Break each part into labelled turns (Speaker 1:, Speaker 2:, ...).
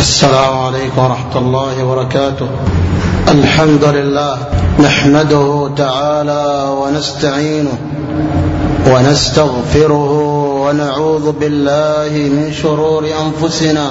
Speaker 1: السلام عليكم ورحمة الله وبركاته. الحمد لله نحمده تعالى ونستعينه ونستغفره ونعوذ بالله من شرور أنفسنا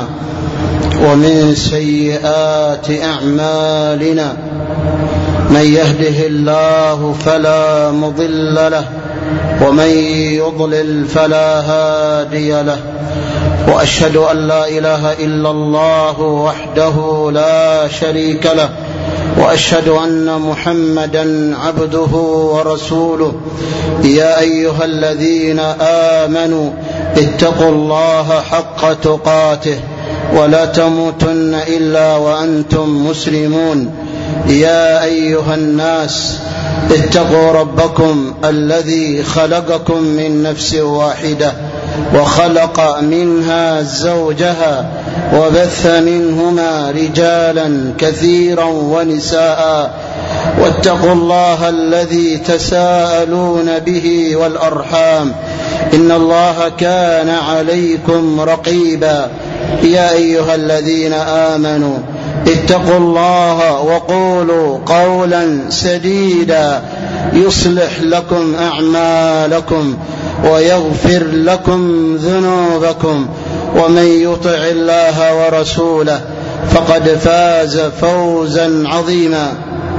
Speaker 1: ومن سيئات أعمالنا. من يهده الله فلا مضل له ومن يضلل فلا هادي له، وأشهد أن لا إله إلا الله وحده لا شريك له، وأشهد أن محمدا عبده ورسوله. يا أيها الذين آمنوا اتقوا الله حق تقاته ولا تموتن إلا وأنتم مسلمون. يا أيها الناس اتقوا ربكم الذي خلقكم من نفس واحدة وخلق منها زوجها وبث منهما رجالا كثيرا ونساء، واتقوا الله الذي تساءلون به والأرحام إن الله كان عليكم رقيبا. يا أيها الذين آمنوا اتقوا الله وقولوا قولا سديدا يصلح لكم أعمالكم ويغفر لكم ذنوبكم، ومن يطع الله ورسوله فقد فاز فوزا عظيما.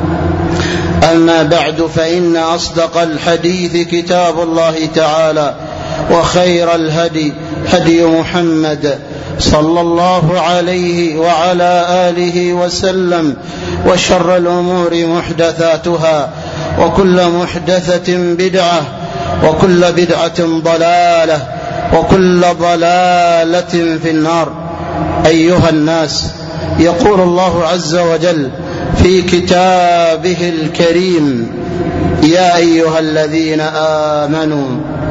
Speaker 1: أما بعد، فإن أصدق الحديث كتاب الله تعالى، وخير الهدي هدي محمد صلى الله عليه وعلى آله وسلم، وشر الأمور محدثاتها، وكل محدثة بدعة، وكل بدعة ضلالة، وكل ضلالة في النار. أيها الناس، يقول الله عز وجل في كتابه الكريم: يا أيها الذين آمنوا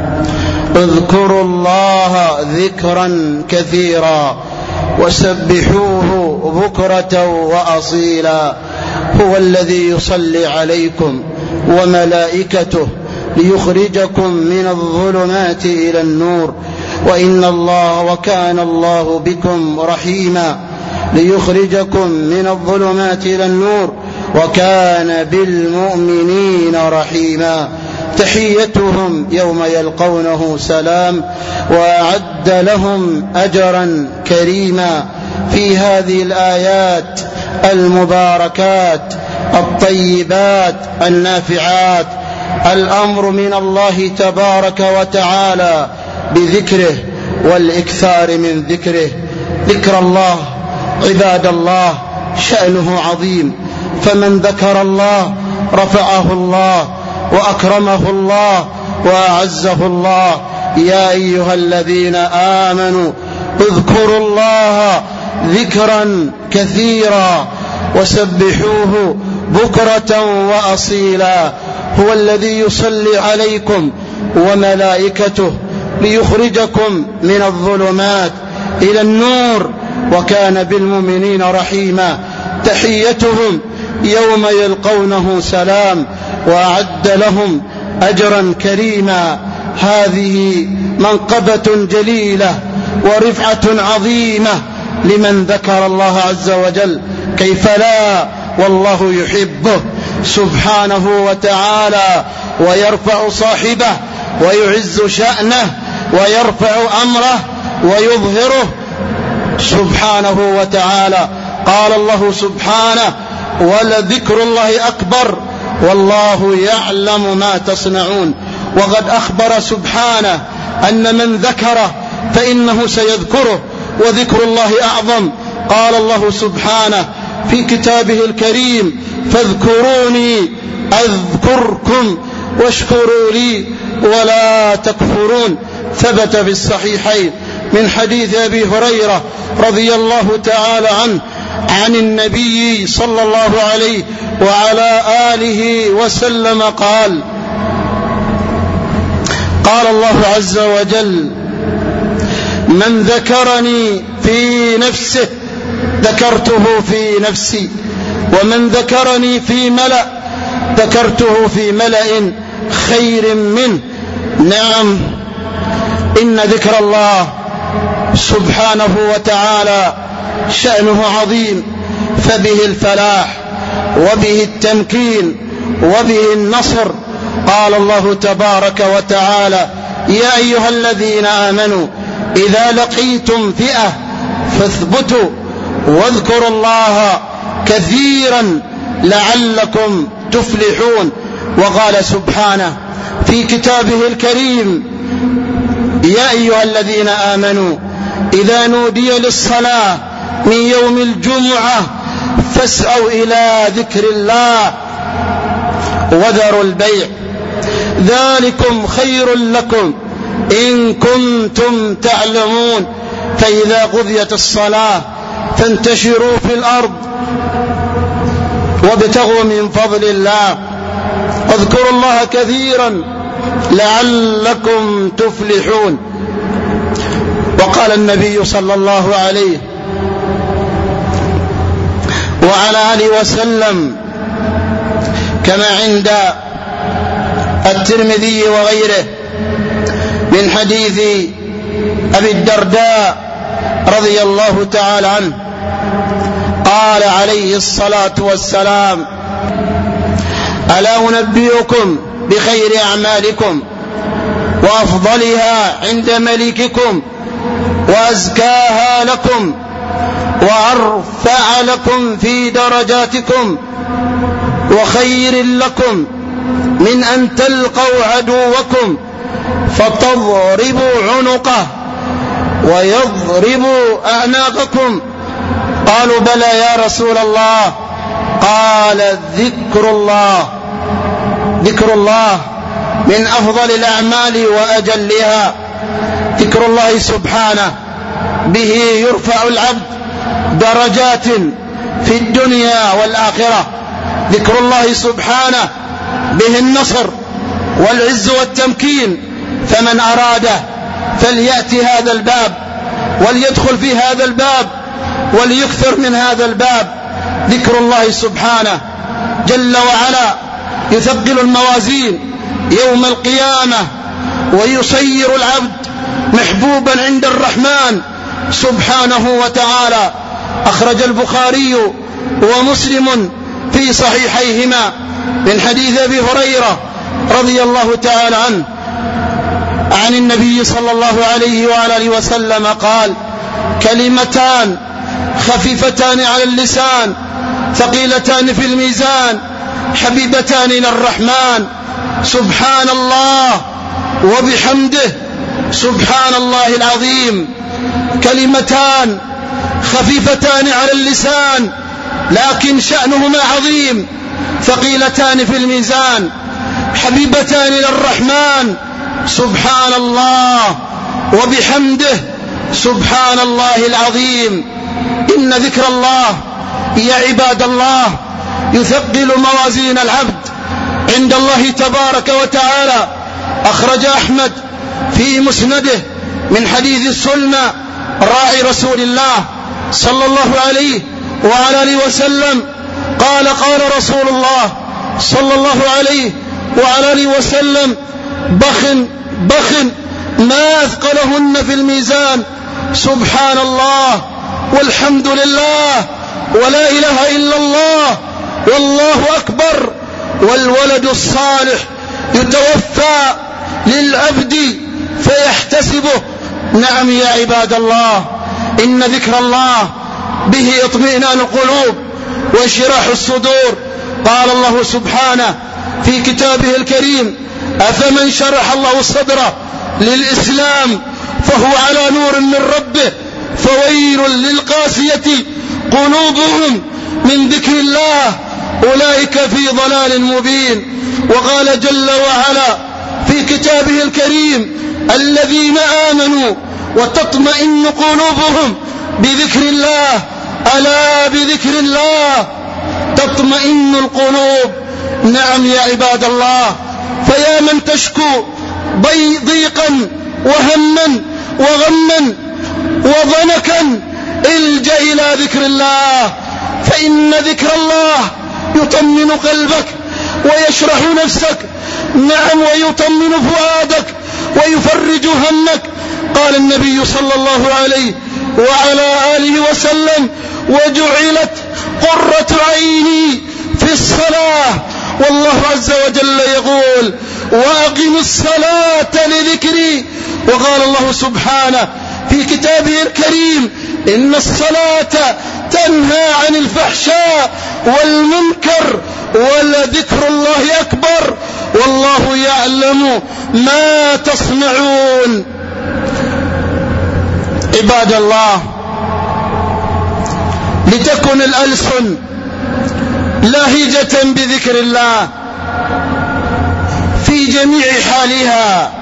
Speaker 1: اذكروا الله ذكرا كثيرا وسبحوه بكرة وأصيلا. هو الذي يصلي عليكم وملائكته ليخرجكم من الظلمات إلى النور، وكان الله بكم رحيما. ليخرجكم من الظلمات إلى النور وكان بالمؤمنين رحيما. تحيتهم يوم يلقونه سلام، وأعد لهم أجرا كريما. في هذه الآيات المباركات الطيبات النافعات الأمر من الله تبارك وتعالى بذكره والإكثار من ذكره. ذكر الله عباد الله شأنه عظيم، فمن ذكر الله رفعه الله وأكرمه الله وأعزه الله. يا أيها الذين آمنوا اذكروا الله ذكرا كثيرا وسبحوه بكرة وأصيلا. هو الذي يصلي عليكم وملائكته ليخرجكم من الظلمات إلى النور، وكان بالمؤمنين رحيما. تحيتهم يوم يلقونه سلام، وأعد لهم أجرا كريما. هذه منقبة جليلة ورفعة عظيمة لمن ذكر الله عز وجل، كيف لا، والله يحبه سبحانه وتعالى، ويرفع صاحبه ويعز شأنه ويرفع أمره ويظهره سبحانه وتعالى. قال الله سبحانه: ولذكر الله أكبر والله يعلم ما تصنعون. وقد أخبر سبحانه أن من ذكره فإنه سيذكره، وذكر الله أعظم. قال الله سبحانه في كتابه الكريم: فاذكروني أذكركم واشكروا لي ولا تكفرون. ثبت في الصحيحين من حديث أبي هريرة رضي الله تعالى عنه عن النبي صلى الله عليه وعلى آله وسلم قال: قال الله عز وجل: من ذكرني في نفسه ذكرته في نفسي، ومن ذكرني في ملأ ذكرته في ملأ خير منه. نعم، إن ذكر الله سبحانه وتعالى شأنه عظيم، فبه الفلاح وبه التمكين وبه النصر. قال الله تبارك وتعالى: يا أيها الذين آمنوا إذا لقيتم فئة فاثبتوا واذكروا الله كثيرا لعلكم تفلحون. وقال سبحانه في كتابه الكريم: يا أيها الذين آمنوا إذا نودي للصلاة من يوم الجمعة فاسعوا إلى ذكر الله وذروا البيع ذلكم خير لكم إن كنتم تعلمون. فإذا قضيت الصلاة فانتشروا في الأرض وابتغوا من فضل الله واذكروا الله كثيرا لعلكم تفلحون. وقال النبي صلى الله عليه وعلى آله وسلم كما عند الترمذي وغيره من حديث أبي الدرداء رضي الله تعالى عنه قال عليه الصلاة والسلام: ألا أنبئكم بخير أعمالكم وأفضلها عند مليككم وأزكاها لكم وأرفع لكم في درجاتكم وخير لكم من أن تلقوا عدوكم فتضربوا عنقه ويضربوا أعناقكم؟ قالوا: بلى يا رسول الله. قال: ذكر الله من أفضل الأعمال وأجلها. ذكر الله سبحانه به يرفع العبد درجات في الدنيا والآخرة. ذكر الله سبحانه به النصر والعز والتمكين، فمن أراده فليأتي هذا الباب وليدخل في هذا الباب وليكثر من هذا الباب. ذكر الله سبحانه جل وعلا يثقل الموازين يوم القيامة ويصير العبد محبوبا عند الرحمن سبحانه وتعالى. أخرج البخاري ومسلم في صحيحيهما من حديث أبي هريرة رضي الله تعالى عنه عن النبي صلى الله عليه وآله وسلم قال: كلمتان خفيفتان على اللسان ثقيلتان في الميزان حبيبتان إلى الرحمن سبحان الله وبحمده سبحان الله العظيم. كلمتان خفيفتان على اللسان لكن شأنهما عظيم، ثقيلتان في الميزان حبيبتان إلى الرحمن سبحان الله وبحمده سبحان الله العظيم. إن ذكر الله يا عباد الله يثقل موازين العبد عند الله تبارك وتعالى. أخرج أحمد في مسنده من حديث السلمى راعي رسول الله صلى الله عليه وعلى آله وسلم قال: قال رسول الله صلى الله عليه وعلى آله وسلم: بخ ما أثقلهن في الميزان سبحان الله والحمد لله ولا إله إلا الله والله أكبر والولد الصالح يتوفى للعبد فيحتسبه. نعم يا عباد الله، إن ذكر الله به اطمئنان القلوب وانشراح الصدور. قال الله سبحانه في كتابه الكريم: أفمن شرح الله صدره للإسلام فهو على نور من ربه فويل للقاسية قلوبهم من ذكر الله أولئك في ضلال مبين. وقال جل وعلا في كتابه الكريم: الذين آمنوا وتطمئن قلوبهم بذكر الله ألا بذكر الله تطمئن القلوب. نعم يا عباد الله، فيا من تشكو ضيقا وهما وغما وضنكا الجأ إلى ذكر الله، فإن ذكر الله يطمن قلبك ويشرح نفسك. نعم، ويطمن فؤادك ويفرج همك. قال النبي صلى الله عليه وعلى آله وسلم: وجعلت قرة عيني في الصلاة. والله عز وجل يقول: وأقم الصلاة لذكري. وقال الله سبحانه في كتابه الكريم: إن الصلاة تنهى عن الفحشاء والمنكر ولذكر الله أكبر والله يعلم ما تصنعون. عباد الله، لتكن الألسن لاهجة بذكر الله في جميع حالها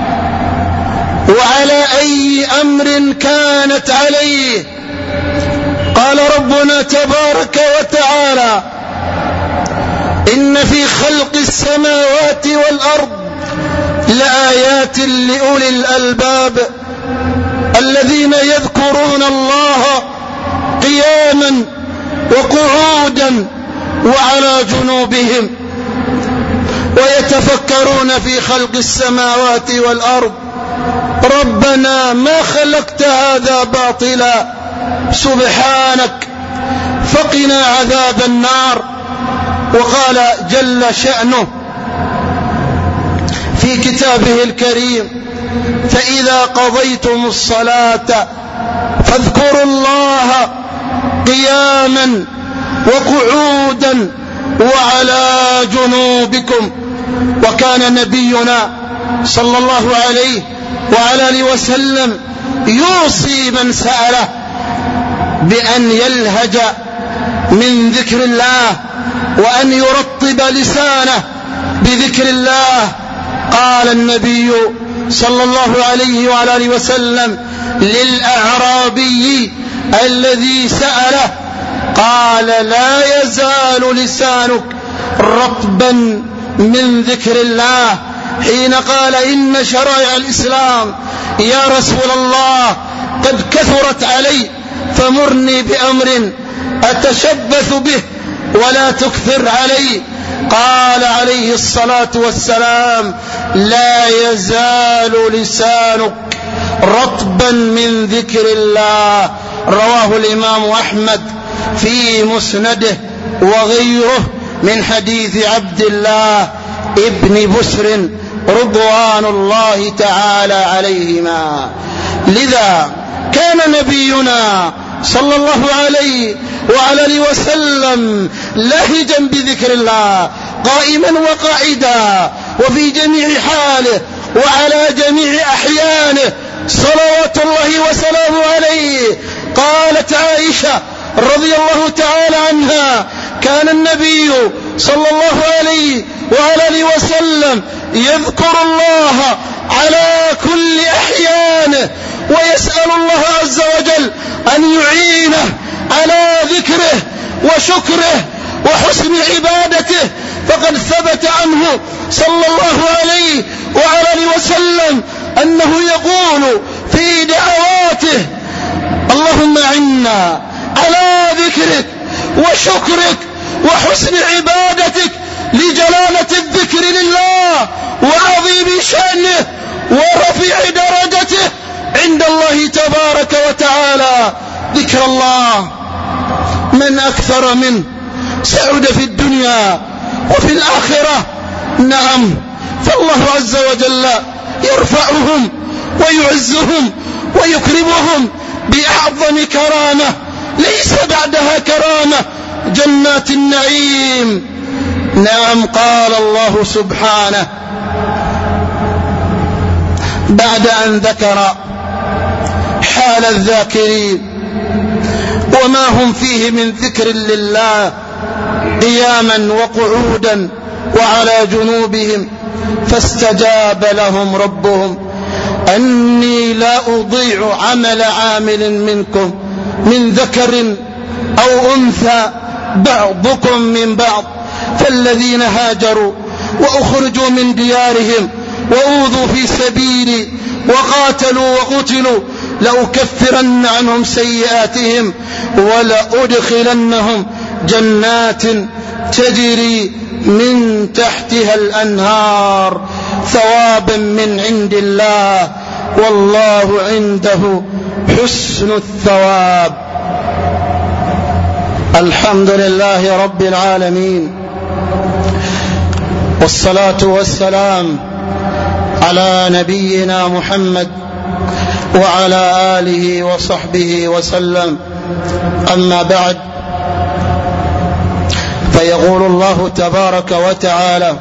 Speaker 1: وعلى أي أمر كانت عليه. قال ربنا تبارك وتعالى: إن في خلق السماوات والأرض لآيات لأولي الألباب الذين يذكرون الله قياما وقعودا وعلى جنوبهم ويتفكرون في خلق السماوات والأرض ربنا ما خلقت هذا باطلا سبحانك فقنا عذاب النار. وقال جل شأنه في كتابه الكريم: فإذا قضيتم الصلاة فاذكروا الله قياما وقعودا وعلى جنوبكم. وكان نبينا صلى الله عليه وعلى آله وسلم يوصي من سأله بأن يلهج من ذكر الله وأن يرطب لسانه بذكر الله. قال النبي صلى الله عليه وعلى آله وسلم للأعرابي الذي سأله، قال: لا يزال لسانك رطبا من ذكر الله. حين قال: إن شرائع الإسلام يا رسول الله قد كثرت علي فمرني بأمر أتشبث به ولا تكثر علي. قال عليه الصلاة والسلام: لا يزال لسانك رطبا من ذكر الله. رواه الإمام أحمد في مسنده وغيره من حديث عبد الله ابن بسر رضوان الله تعالى عليهما. لذا كان نبينا صلى الله عليه وعلى آله وسلم لهجا بذكر الله قائما وقاعدا وفي جميع حاله وعلى جميع أحيانه صلوات الله وسلامه عليه. قالت عائشة رضي الله تعالى عنها: كان النبي صلى الله عليه وعلى آله وسلم يذكر الله على كل أحيانه ويسأل الله عز وجل أن يعينه على ذكره وشكره وحسن عبادته. فقد ثبت عنه صلى الله عليه وعلى آله وسلم أنه يقول في دعواته: اللهم أعنا على ذكرك وشكرك وحسن عبادتك لجلالة الذكر لله وعظيم شأنه ورفيع درجته عند الله تبارك وتعالى. ذكر الله من أكثر منه سعد في الدنيا وفي الآخرة. نعم، فالله عز وجل يرفعهم ويعزهم ويكرمهم بأعظم كرامة ليس بعدها كرامة، جنات النعيم. نعم، قال الله سبحانه بعد أن ذكر حال الذاكرين وما هم فيه من ذكر لله قياما وقعودا وعلى جنوبهم، فاستجاب لهم ربهم أني لا أضيع عمل عامل منكم من ذكر أو أنثى بعضكم من بعض. فالذين هاجروا وأخرجوا من ديارهم وأوذوا في سبيلي وقاتلوا وقتلوا لأكفرن عنهم سيئاتهم ولأدخلنهم جنات تجري من تحتها الأنهار ثوابا من عند الله والله عنده حسن الثواب. الحمد لله رب العالمين، والصلاة والسلام على نبينا محمد وعلى آله وصحبه وسلم. أما بعد، فيقول الله تبارك وتعالى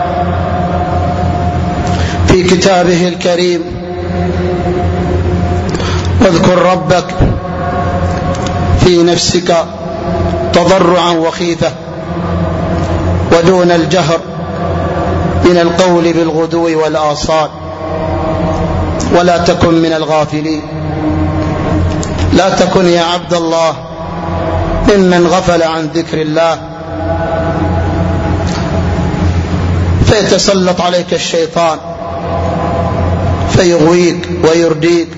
Speaker 1: في كتابه الكريم: واذكر ربك في نفسك تضرعا وخيفة ودون الجهر من القول بالغدو والآصال ولا تكن من الغافلين. لا تكن يا عبد الله ممن غفل عن ذكر الله فيتسلط عليك الشيطان فيغويك ويرديك.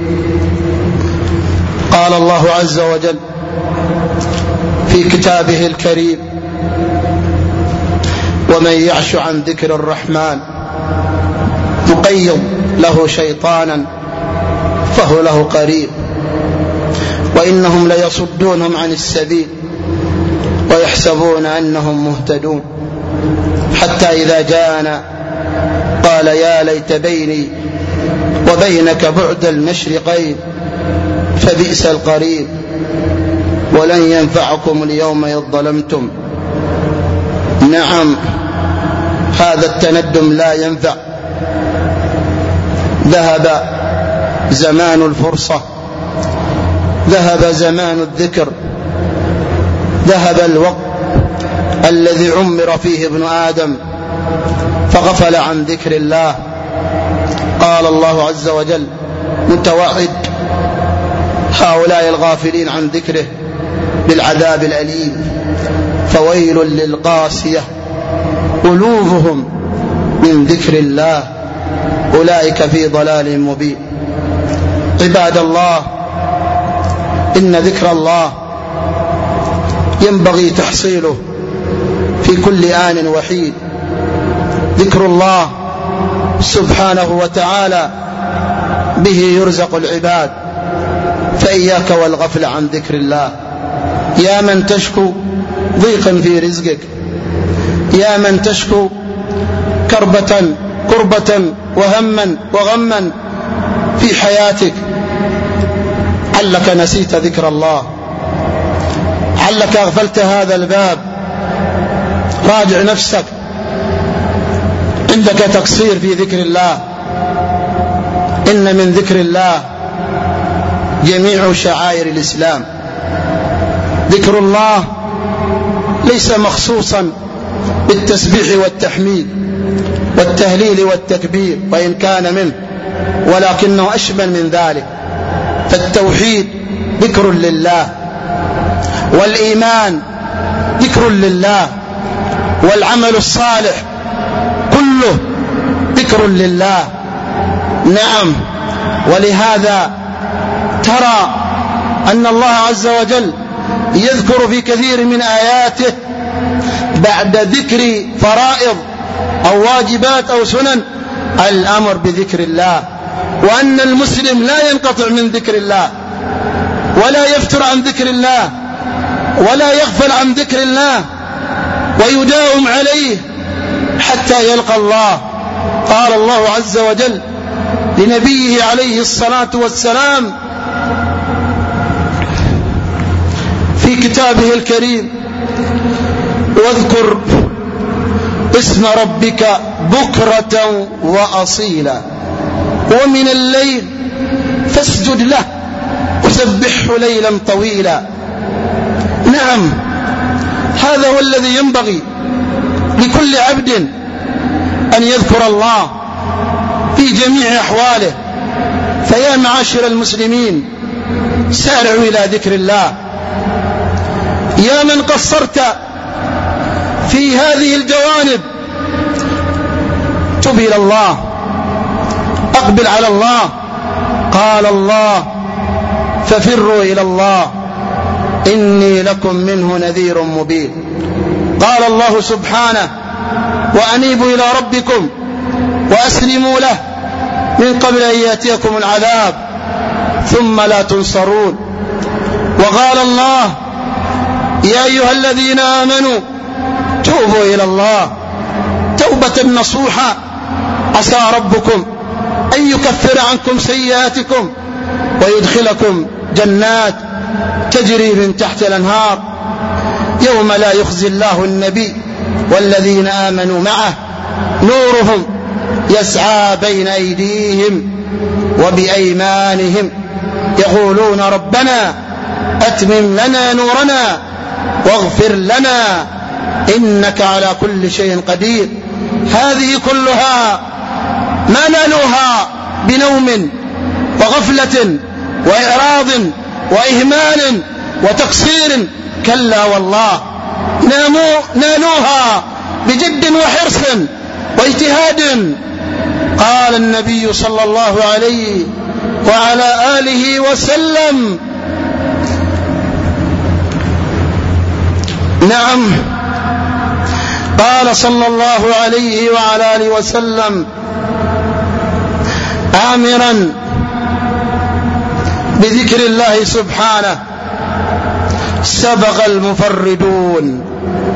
Speaker 1: قال الله عز وجل في كتابه الكريم: ومن يعش عن ذكر الرحمن نقيض له شيطانا فهو له قريب وإنهم ليصدونهم عن السبيل ويحسبون أنهم مهتدون حتى إذا جاءنا قال يا ليت بيني وبينك بعد المشرقين فبئس القريب ولن ينفعكم اليوم إذ ظلمتم. نعم، هذا التندم لا ينفع. ذهب زمان الفرصة، ذهب زمان الذكر، ذهب الوقت الذي عمر فيه ابن آدم فغفل عن ذكر الله. قال الله عز وجل متوعد هؤلاء الغافلين عن ذكره بالعذاب الأليم: فويل للقاسية قلوبهم من ذكر الله أولئك في ضلال مبين. عباد الله، إن ذكر الله ينبغي تحصيله في كل آن وحين. ذكر الله سبحانه وتعالى به يرزق العباد، فإياك والغفل عن ذكر الله. يا من تشكو ضيقا في رزقك، يا من تشكو كربة وهما وغما في حياتك، علك نسيت ذكر الله، علك أغفلت هذا الباب. راجع نفسك، عندك تقصير في ذكر الله. إن من ذكر الله جميع شعائر الإسلام. ذكر الله ليس مخصوصا بالتسبيح والتحميد والتهليل والتكبير، وإن كان منه، ولكنه أشمل من ذلك. فالتوحيد ذكر لله، والإيمان ذكر لله، والعمل الصالح كله ذكر لله. نعم، ولهذا ترى أن الله عز وجل يذكر في كثير من آياته بعد ذكر فرائض أو واجبات أو سنن الأمر بذكر الله، وأن المسلم لا ينقطع من ذكر الله ولا يفتر عن ذكر الله ولا يغفل عن ذكر الله، ويداوم عليه حتى يلقى الله. قال الله عز وجل لنبيه عليه الصلاة والسلام في كتابه الكريم: واذكر اسم ربك بكرة وأصيلا ومن الليل فاسجد له وسبحه ليلا طويلا. نعم، هذا هو الذي ينبغي لكل عبد أن يذكر الله في جميع أحواله. فيا معاشر المسلمين، سارعوا إلى ذكر الله. يا من قصرت في هذه الجوانب، تب إلى الله، أقبل على الله. قال الله: ففروا إلى الله إني لكم منه نذير مبين. قال الله سبحانه: وأنيبوا إلى ربكم وأسلموا له من قبل أن يأتيكم العذاب ثم لا تنصرون. وقال الله: يا أيها الذين آمنوا توبوا إلى الله توبة نصوحا عسى ربكم أن يكفر عنكم سيئاتكم ويدخلكم جنات تجري من تحت الأنهار يوم لا يخزي الله النبي والذين آمنوا معه نورهم يسعى بين أيديهم وبأيمانهم يقولون ربنا أتمم لنا نورنا واغفر لنا إنك على كل شيء قدير. هذه كلها ما نالوها بنوم وغفلة وإعراض وإهمال وتقصير، كلا والله نالوها بجد وحرص واجتهاد. قال النبي صلى الله عليه وعلى آله وسلم: نعم، قال صلى الله عليه وعلى آله وسلم آمرا بذكر الله سبحانه: سبق المفردون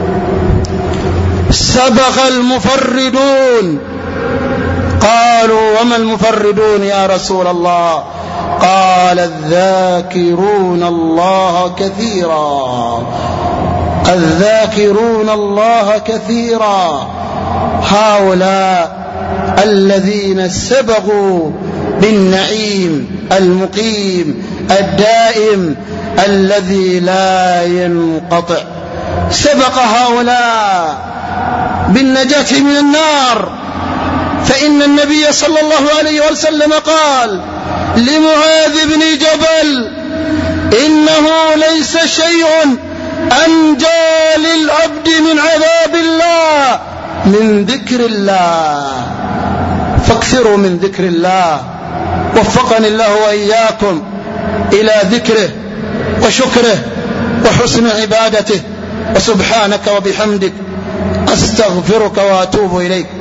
Speaker 1: سبق المفردون. قالوا: وما المفردون يا رسول الله؟ قال: الذاكرون الله كثيرا الذاكرون الله كثيرا. هؤلاء الذين سبقوا بالنعيم المقيم الدائم الذي لا ينقطع. سبق هؤلاء بالنجاة من النار، فإن النبي صلى الله عليه وسلم قال لمعاذ بن جبل: إنه ليس شيء أنجى للعبد من عذاب الله من ذكر الله، فاكثروا من ذكر الله. وفقني الله وإياكم إلى ذكره وشكره وحسن عبادته، وسبحانك وبحمدك أستغفرك وأتوب إليك.